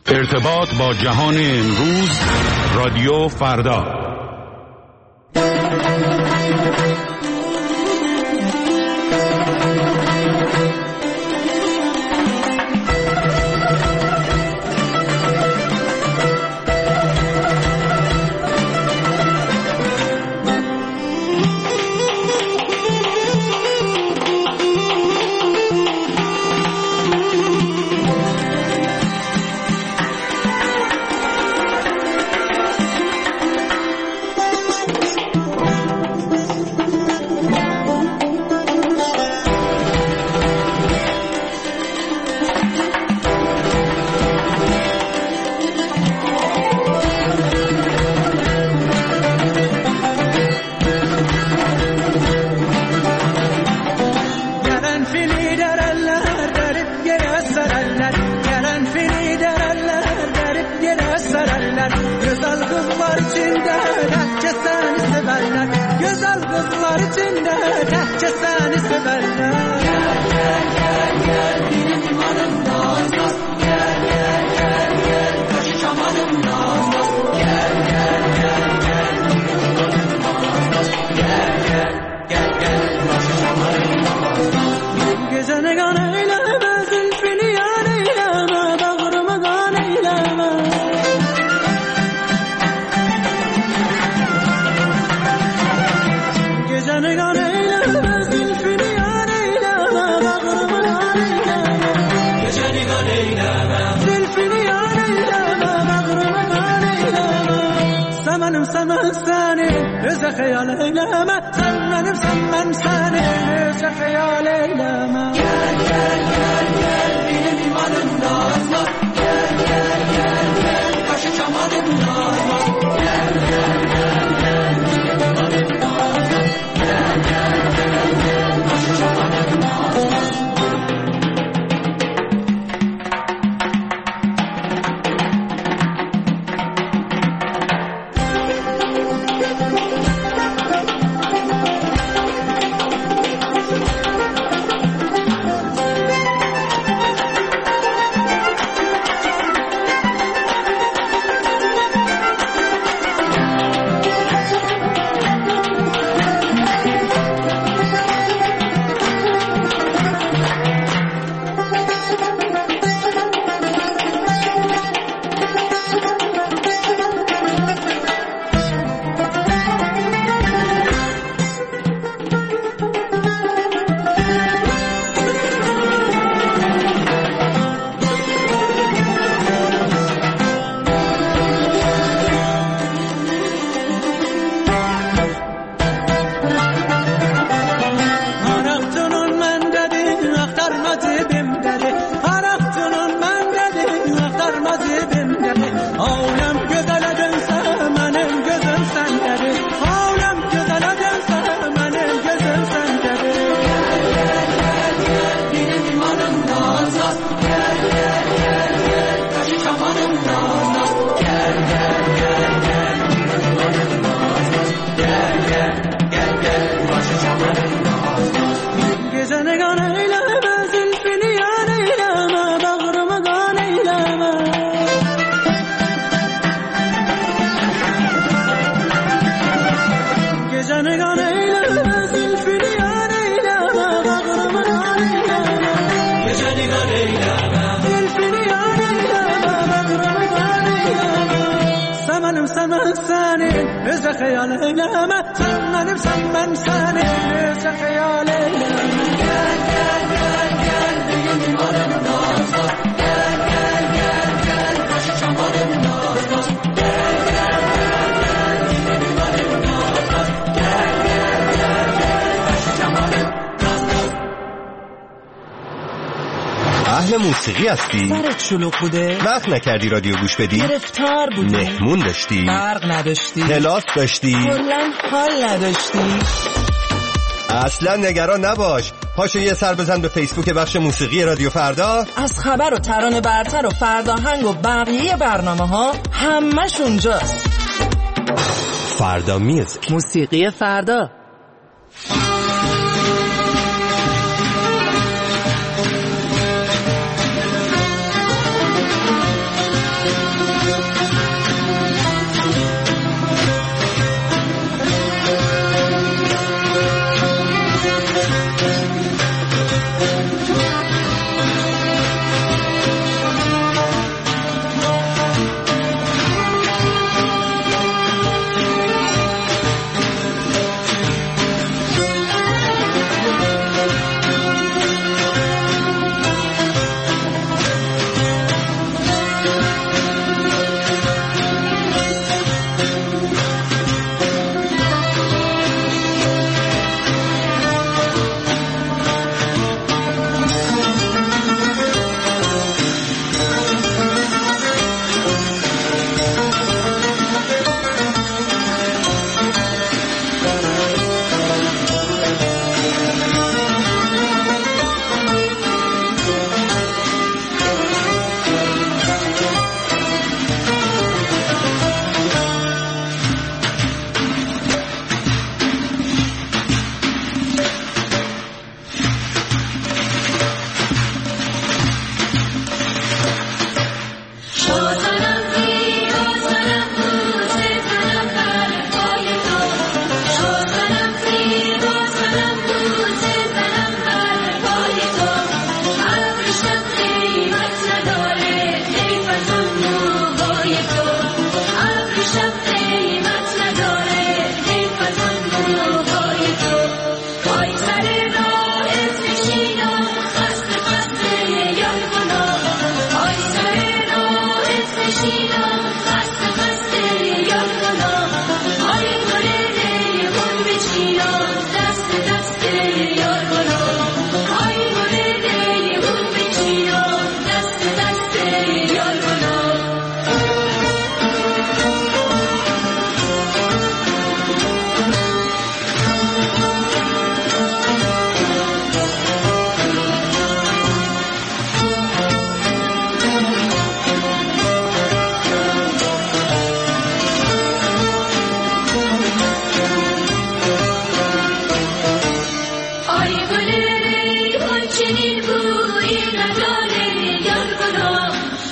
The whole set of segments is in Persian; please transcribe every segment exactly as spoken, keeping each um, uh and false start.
ارتباط با جهان امروز، رادیو فردا. موسیقی هستی؟ برات شلوغ بوده؟ وقت نکردی رادیو گوش بدی؟ گرفتار بودی؟ مهمون داشتی؟ برق نداشتی؟ کلاس داشتی؟ کلاً حال نداشتی؟ اصلا نگران نباش، پاشو یه سر بزن به فیسبوک بخش موسیقی رادیو فردا. از خبر و ترانه برتر و فرداهنگ و بقیه برنامه ها همش اونجاست. فردا میوزیک، موسیقی فردا.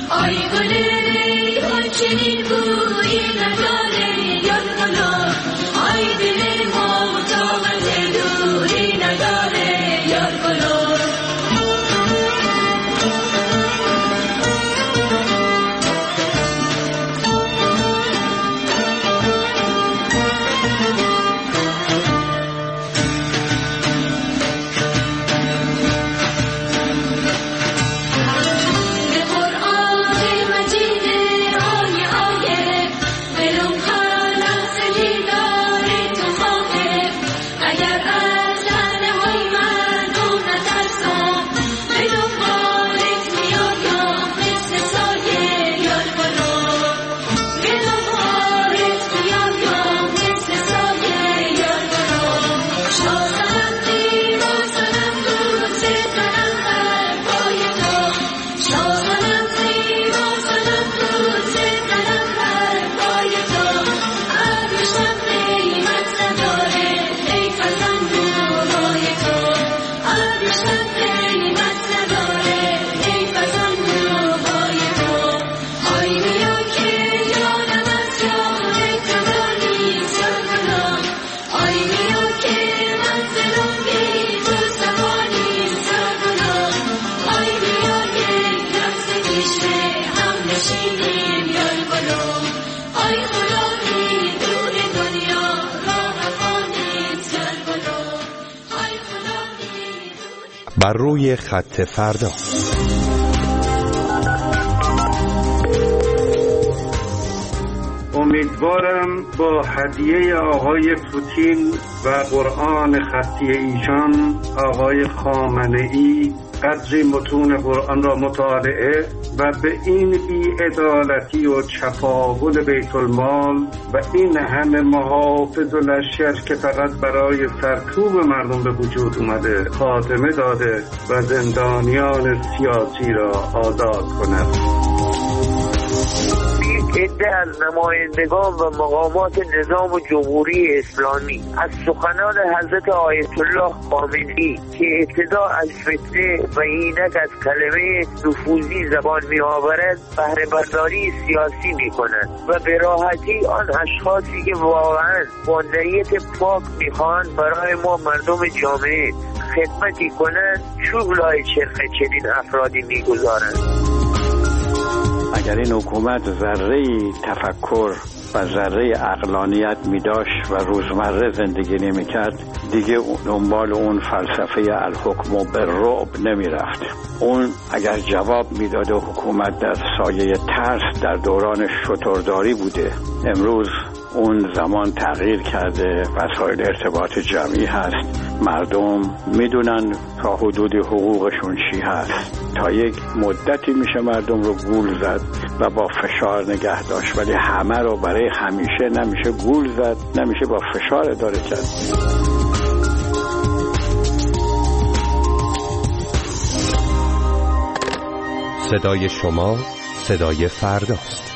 آی گله آن چنین بویی نداره یاد کلا آی دل ما طاقت دوری نداره یاد کلا بر روی خط فردا. امیدوارم با هدیه آقای پوتین و قرآن خطی ایشان آقای خامنه‌ای قدری متون قرآن را مطالعه و به این بی‌عدالتی و چپاول بیت المال و این همه محافظ و لشکر که فقط برای سرکوب مردم به وجود اومده خاتمه داده و زندانیان سیاسی را آزاد کند. عده از نمایندگان و مقامات نظام جمهوری اسلامی از سخنان حضرت آیت الله خامنه‌ای که ابتدا از فتنه و اینک از کلمه نفوذی زبان می آورد بهره برداری سیاسی می کنند و به راحتی آن اشخاصی که واقعا با نیت پاک می خواهند برای ما مردم جامعه خدمتی کنند چوب لای چرخ چنین افرادی می گذارند. اگر این حکومت ذره‌ای تفکر و ذره عقلانیت می داشت و روزمره زندگی نمی کرد دیگه دنبال اون فلسفه الحکم بالرعب نمی رفت. اون اگر جواب می داد حکومت در سایه ترس در دوران شترداری بوده. امروز اون زمان تغییر کرده، وسایل ارتباط جمعی هست، مردم میدونن تا حدود حقوقشون چی هست. تا یک مدتی میشه مردم رو گول زد و با فشار نگه داشت، ولی همه رو برای همیشه نمیشه گول زد، نمیشه با فشار اداره کرد. صدای شما صدای فرداست.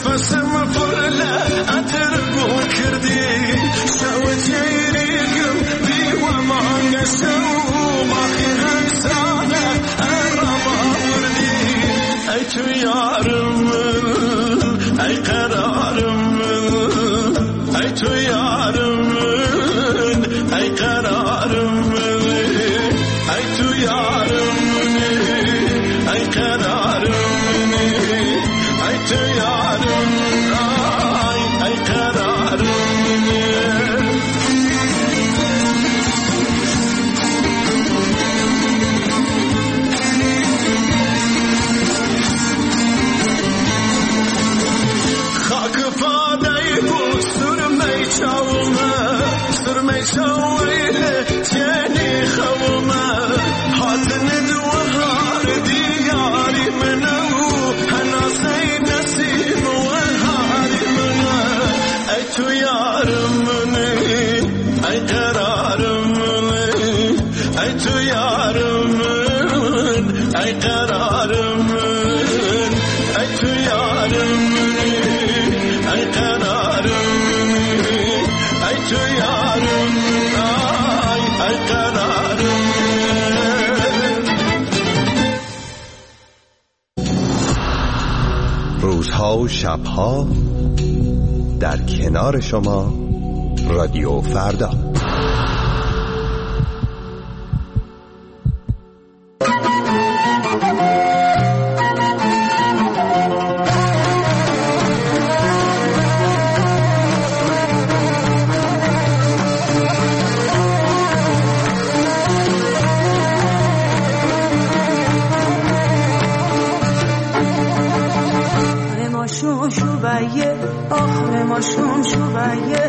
نفس مفرله اتر بو کردی شو تیریگم بی و مانگسو ماخی همسانه ارما وردی ای تو یارم ای قرارم ای تو یارم ای قرارم ای تو یارم ای قرارم ای تو یارم ای ای قرارم خاک پادای بود سرمه چاومه سرمه چاویله تینی خومه حاتن دوهار دیاری منو هناسه نسیم و هاری منه ای تو یارم منی ای قرارم منی ای تو یارم من ای قرارم من ای تو یارم منی ای قرارم منی ای تو یارم ای ای قرارم روزها و شبها در کنار شما رادیو فردا. آخر ما شون شویه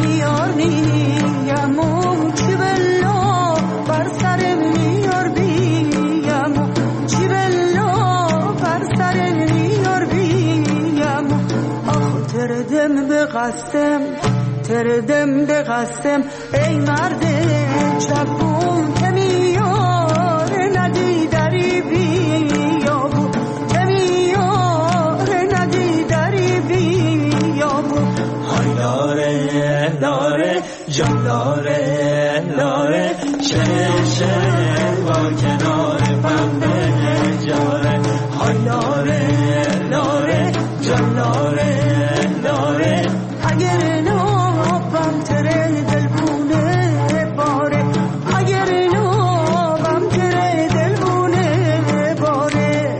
میارنیم چی بلا بر سر میار بیم چی بلا بر سر میار بیم آخ تردم به قسم تردم به قسم ای مرد چپون که میار ندی داری بیا که میار ندی داری بیا های لاره لاره جان لاره لاره شهر شهر با کنار پنبه جاره های لاره لاره جان لاره لاره اگر نابم تره دلبونه باره اگر نابم تره دلبونه باره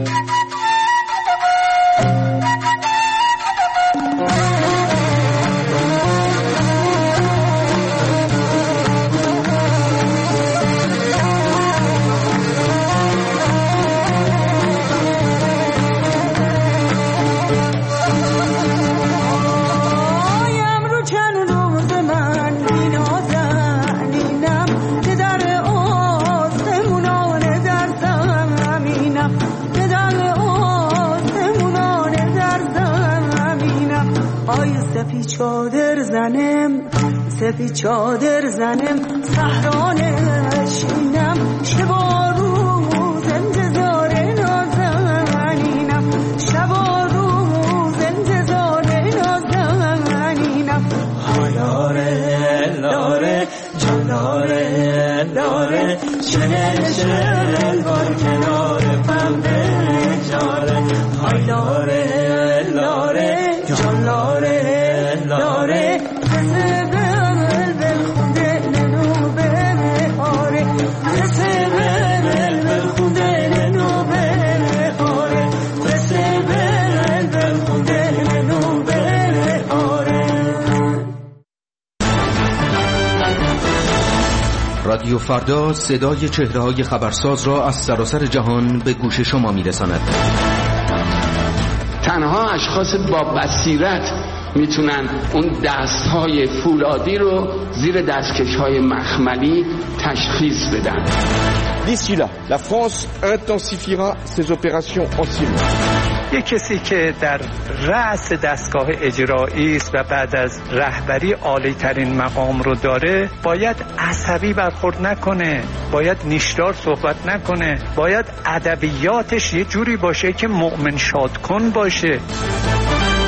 سپی چادر زنم سپی چادر زنم صحرانشینم شبا روز انتظار نازنینم شبا روز انتظار نازنینم لاره لاره جان لاره لاره شنل شنل بار کنار پنبه جاره های لاره لاره جان لاره لاره قصه بل بل خونده ننو به مهاره قصه بل بل خونده ننو به مهاره قصه بل بل خونده ننو به مهاره. رادیو فردا صدای چهره‌های خبرساز را از سراسر جهان به گوش شما می‌رساند. تنها اشخاص با بصیرت میتونن اون دستهای فولادی رو زیر دستکش‌های مخملی تشخیص بدن. D'ici là, la France intensifiera ses opérations en Syrie. یک کسی که در رأس دستگاه اجرایی است و بعد از رهبری عالی ترین مقام رو داره باید عصبی برخورد نکنه، باید نیشدار صحبت نکنه، باید ادبیاتش یه جوری باشه که مؤمن شادکن باشه.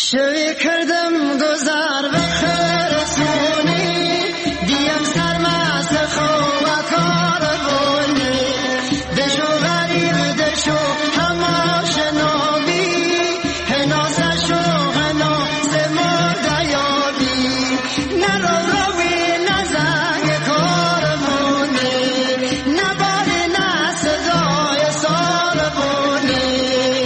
شوی کردم گذار به خرسونی دیم سرمست خواه کار بونی دشو غریب دشو همه شنابی هناز شو هناز مرد یابی نرو روی نزنگ کار بونی نباری نصدای سال بونی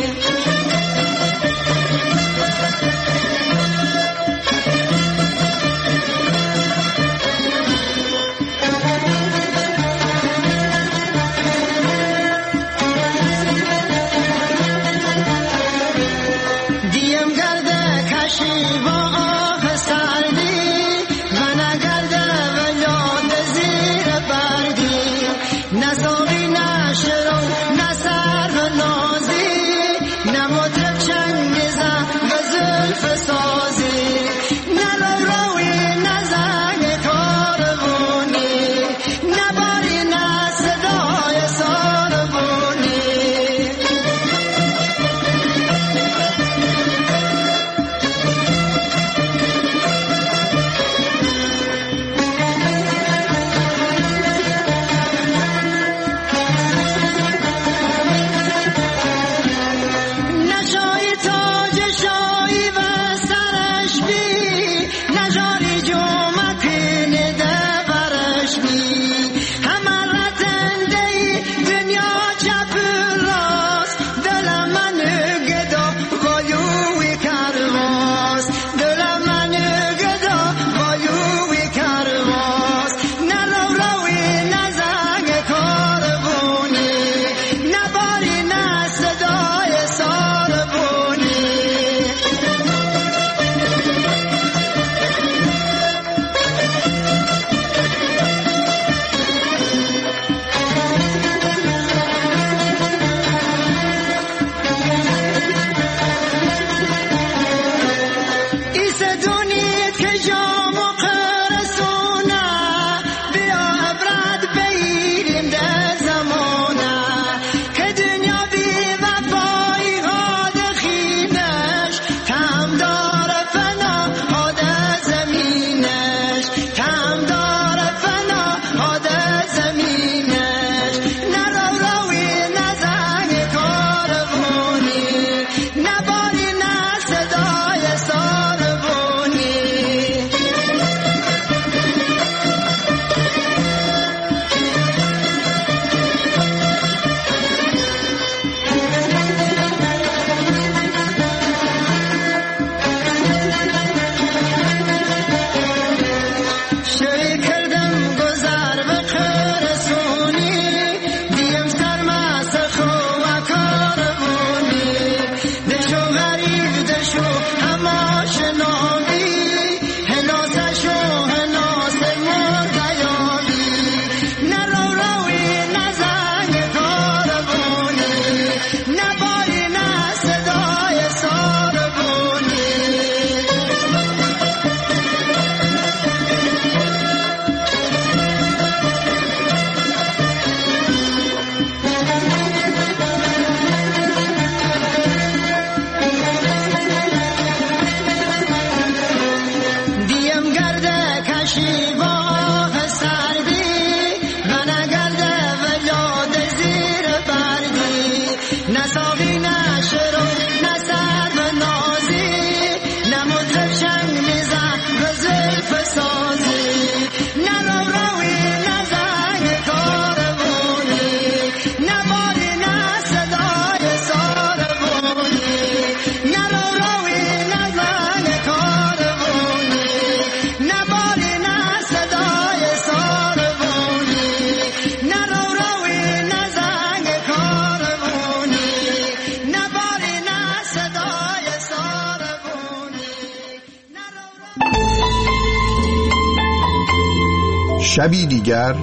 شبی دیگر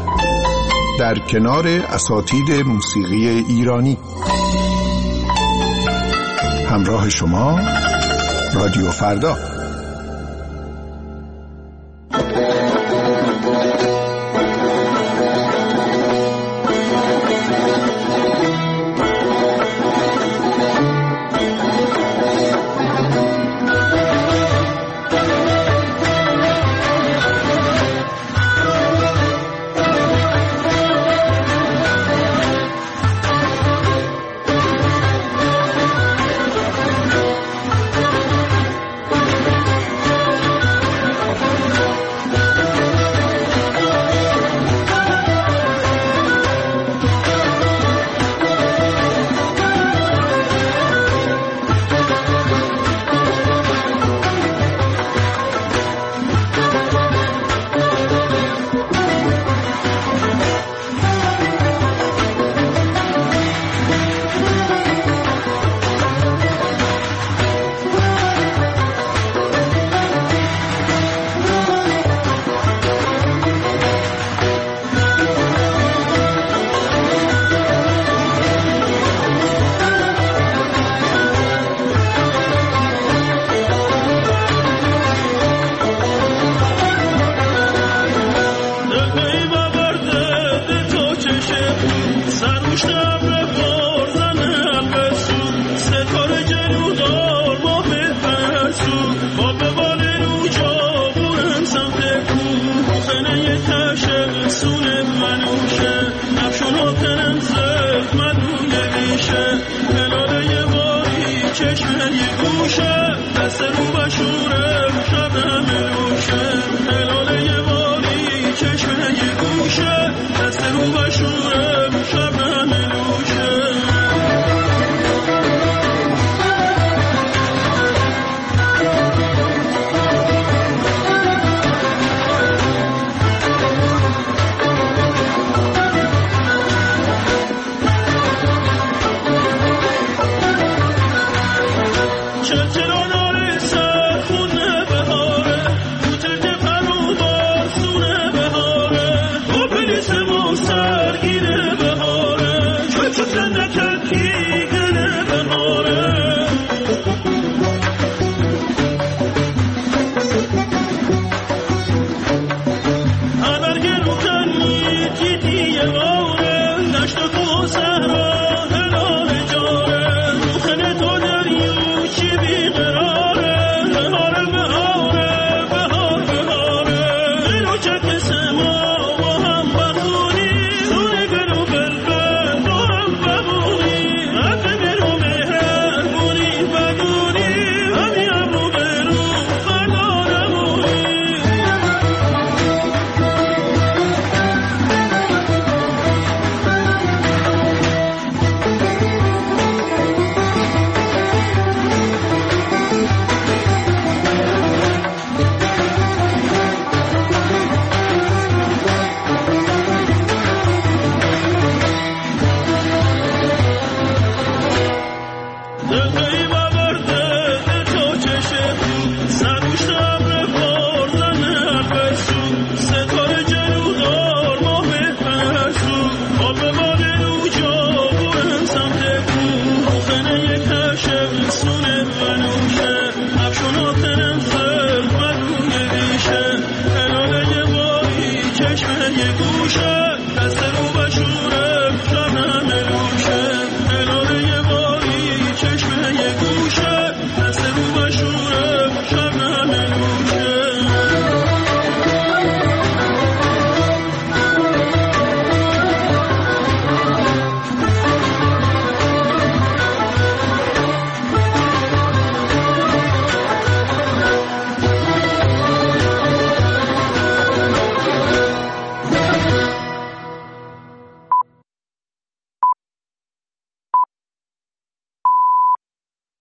در کنار اساتید موسیقی ایرانی. همراه شما رادیو فردا. به جلو دار ما بپرسو با به بال رو جا بورم سمت کو خنه تشه سونه منوشه نفشون ها تنم زد مدونه میشه هلاله باری چشمه یه گوشه دست رو بشورم شب همه